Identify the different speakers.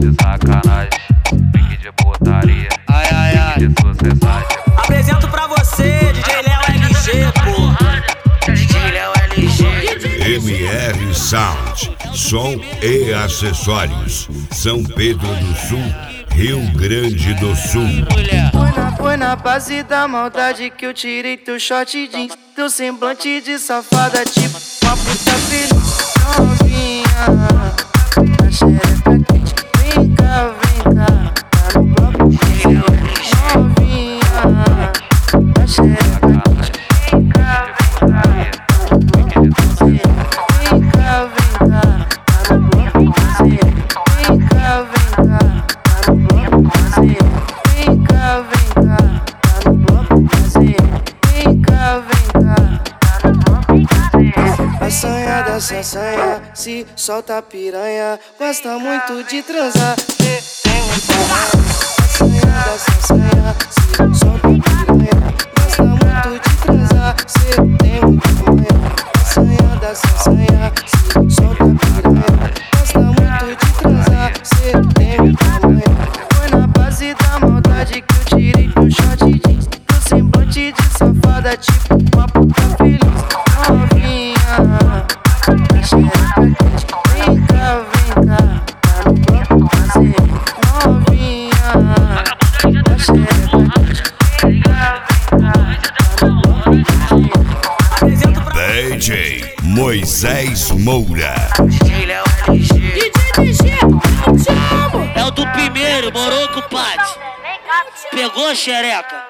Speaker 1: de sacanagem, pique de putaria, pique de sociedade.
Speaker 2: Apresento pra você, DJ Léo LG, pô. DJ Léo LG.
Speaker 3: MR Sound, som e acessórios. São Pedro do Sul, Rio Grande do Sul.
Speaker 4: Foi na base da maldade que eu tirei teu short jeans, teu semblante de safada, tipo uma puta feliz. Novinha, na xereca quente, vem cá, tá no bloco. Novinha, na xereca quente, vem cá, tá no bloco. Vem cá, tá no bloco. Vem cá, tá no bloco. Vem cá, tá no bloco. Vem cá, tá no bloco. Assanhada, se assanha, se solta piranha, gosta muito de transar, tem um assanhada, se assanha, se solta piranha, gosta muito de transar, cê tem um assanhada, se assanha, se solta piranha, gosta muito de transar, cê tem um. Foi na base da maldade que eu tirei teu short jeans, teu semblante de safada, tipo uma puta feliz. Novinha, na xereca quente, vem cá, tá no bloco. Novinha, na xereca quente, vem cá, tá no bloco.
Speaker 3: DJ Moisés Moura.
Speaker 2: DJ Léo LG.
Speaker 5: DJ, eu te amo.
Speaker 2: É o do primeiro, morou, compadre? Pegou, xereca?